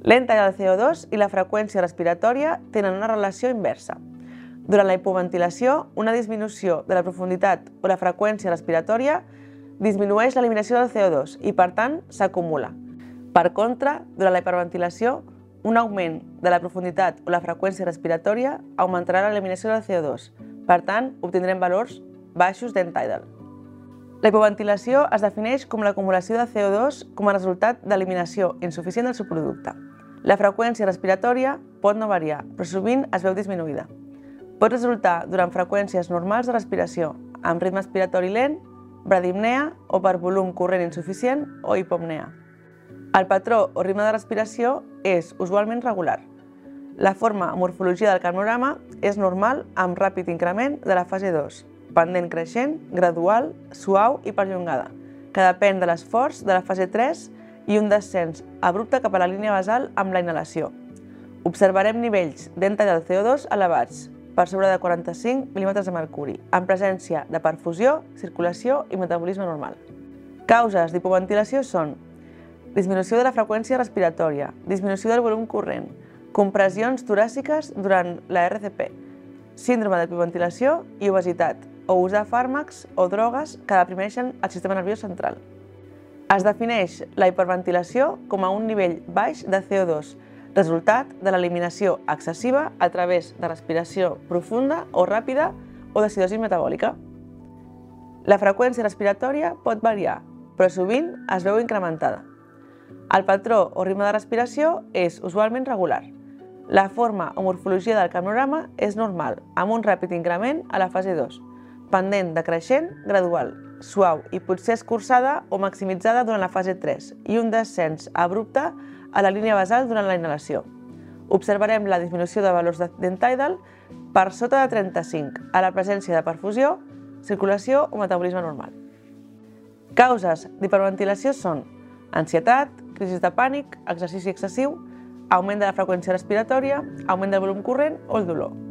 L'ENTAIDAL del CO2 i la freqüència respiratòria tenen una relació inversa. Durant la hipoventilació, una disminució de la profunditat o la freqüència respiratòria disminueix l'eliminació del CO2 i, per tant, s'acumula. Per contra, durant la hiperventilació, un augment de la profunditat o la freqüència respiratòria augmentarà l'eliminació del CO2. Per tant, obtindrem valors baixos d'ENTAIDAL. La hipoventilació es defineix com l'acumulació de CO2 com a resultat d'eliminació insuficient del subproducte. La freqüència respiratòria pot no variar, però sovint es veu disminuïda. Pot resultar durant freqüències normals de respiració, amb ritme respiratori lent, bradipnea o per volum corrent insuficient o hipopnea. El patró o ritme de respiració és usualment regular. La forma o morfologia del cardiograma és normal amb ràpid increment de la fase 2, pendent creixent, gradual, suau i perllongada, que depèn de l'esforç de la fase 3 i un descens abrupte cap a la línia basal amb la inhalació. Observarem nivells d'ENTAIDAL del CO2 elevats, per sobre de 45 mil·límetres de mercuri, en presència de perfusió, circulació i metabolisme normal. Causes d'hipoventilació són disminució de la freqüència respiratòria, disminució del volum corrent, compressions toràciques durant la RCP, síndrome d'hipoventilació i obesitat, o usar fàrmacs o drogues que deprimeixen el sistema nerviós central. Es defineix la hiperventilació com a un nivell baix de CO2, resultat de l'eliminació excessiva a través de respiració profunda o ràpida o d'acidosi metabòlica. La freqüència respiratòria pot variar, però sovint es veu incrementada. El patró o ritme de respiració és usualment regular. La forma o morfologia del cardiograma és normal, amb un ràpid increment a la fase 2, pendent de creixent, gradual, suau i potser escurçada o maximitzada durant la fase 3 i un descens abrupte a la línia basal durant la inhalació. Observarem la disminució de valors d'ENTAIDAL per sota de 35 a la presència de perfusió, circulació o metabolisme normal. Causes d'hiperventilació són ansietat, crisi de pànic, exercici excessiu, augment de la freqüència respiratòria, augment del volum corrent o el dolor.